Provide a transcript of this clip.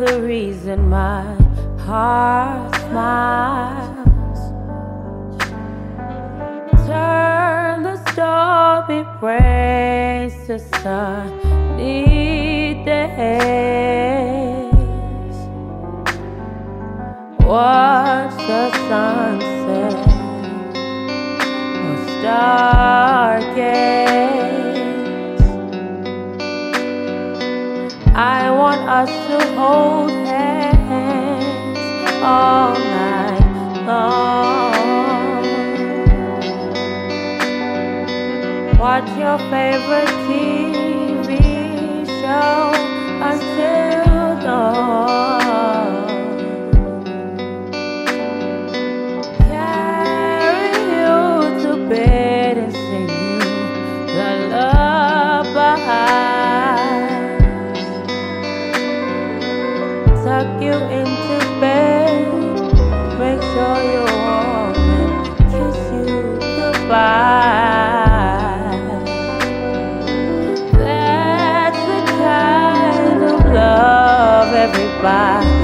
the reason my heart smiles. Turn the stormy rays to sunny days. Watch the sunset or stargaze. I want us to hold hands all night long. Watch your favorite TV show until dawn. Carry you to bed and sing you the lullabies. Tuck you into bed, make sure you're warm and kiss you goodbye. That's the kind of love everybody